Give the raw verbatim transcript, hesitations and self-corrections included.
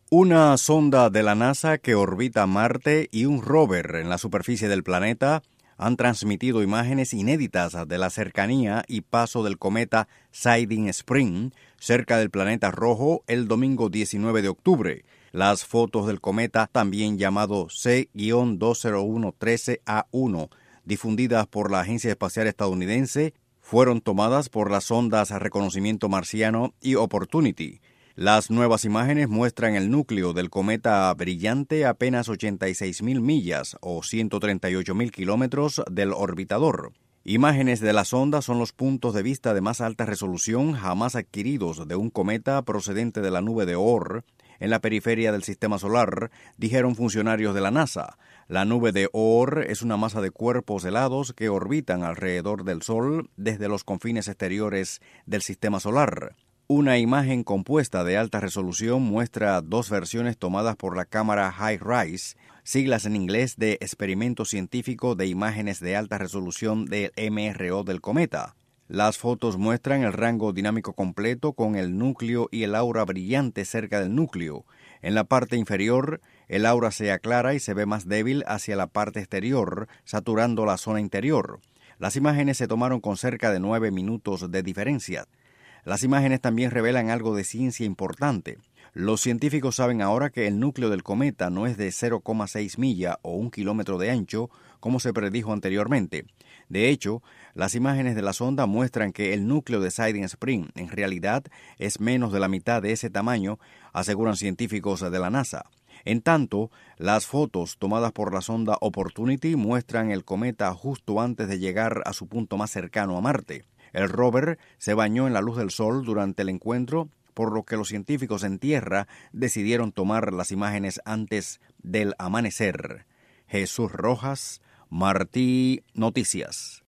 Una sonda de la NASA que orbita Marte y un rover en la superficie del planeta han transmitido imágenes inéditas de la cercanía y paso del cometa Siding Spring cerca del planeta rojo el domingo diecinueve de octubre. Las fotos del cometa, también llamado C dos cero uno uno tres A uno, difundidas por la Agencia Espacial Estadounidense, fueron tomadas por las sondas Reconocimiento Marciano y Opportunity. Las nuevas imágenes muestran el núcleo del cometa brillante a apenas ochenta y seis mil millas o ciento treinta y ocho mil kilómetros del orbitador. Imágenes de la sonda son los puntos de vista de más alta resolución jamás adquiridos de un cometa procedente de la nube de Oort en la periferia del sistema solar, dijeron funcionarios de la NASA. La nube de Oort es una masa de cuerpos helados que orbitan alrededor del Sol desde los confines exteriores del sistema solar. Una imagen compuesta de alta resolución muestra dos versiones tomadas por la cámara HiRISE, siglas en inglés de Experimento Científico de Imágenes de Alta Resolución del M R O del cometa. Las fotos muestran el rango dinámico completo con el núcleo y el aura brillante cerca del núcleo. En la parte inferior, el aura se aclara y se ve más débil hacia la parte exterior, saturando la zona interior. Las imágenes se tomaron con cerca de nueve minutos de diferencia. Las imágenes también revelan algo de ciencia importante. Los científicos saben ahora que el núcleo del cometa no es de cero coma seis milla o un kilómetro de ancho, como se predijo anteriormente. De hecho, las imágenes de la sonda muestran que el núcleo de Siding Spring en realidad es menos de la mitad de ese tamaño, aseguran científicos de la NASA. En tanto, las fotos tomadas por la sonda Opportunity muestran el cometa justo antes de llegar a su punto más cercano a Marte. El rover se bañó en la luz del sol durante el encuentro, por lo que los científicos en tierra decidieron tomar las imágenes antes del amanecer. Jesús Rojas, Martí Noticias.